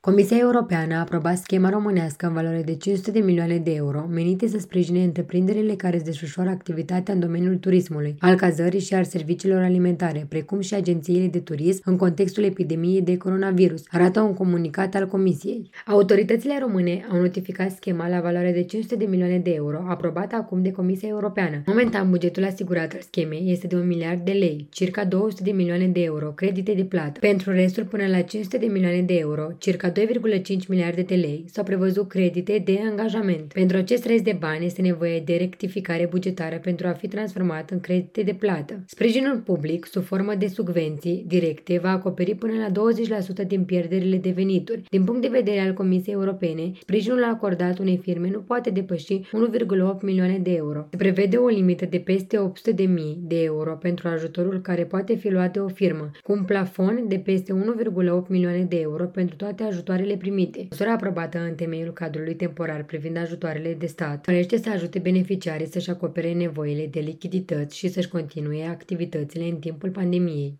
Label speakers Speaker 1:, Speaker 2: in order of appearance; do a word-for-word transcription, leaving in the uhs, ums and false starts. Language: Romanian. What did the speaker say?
Speaker 1: Comisia Europeană a aprobat schema românească în valoare de cinci sute de milioane de euro, menite să sprijine întreprinderile care își desfășoară activitatea în domeniul turismului, al cazării și al serviciilor alimentare, precum și agențiile de turism în contextul epidemiei de coronavirus, arată un comunicat al Comisiei. Autoritățile române au notificat schema la valoare de cinci sute de milioane de euro, aprobată acum de Comisia Europeană. Momentan, bugetul asigurat al schemei este de un miliard de lei, circa două sute de milioane de euro, credite de plată. Pentru restul până la cinci sute de milioane de euro, circa doi virgulă cinci miliarde de lei, s-au prevăzut credite de angajament. Pentru acest rest de bani este nevoie de rectificare bugetară pentru a fi transformat în credite de plată. Sprijinul public, sub formă de subvenții directe, va acoperi până la douăzeci la sută din pierderile de venituri. Din punct de vedere al Comisiei Europene, sprijinul acordat unei firme nu poate depăși unu virgulă opt milioane de euro. Se prevede o limită de peste opt sute de mii de euro pentru ajutorul care poate fi luat de o firmă, cu un plafon de peste unu virgulă opt milioane de euro pentru toate ajutoarele primite. Măsura aprobată în temeiul cadrului temporar privind ajutoarele de stat dorește să ajute beneficiarii să-și acopere nevoile de lichidități și să-și continue activitățile în timpul pandemiei.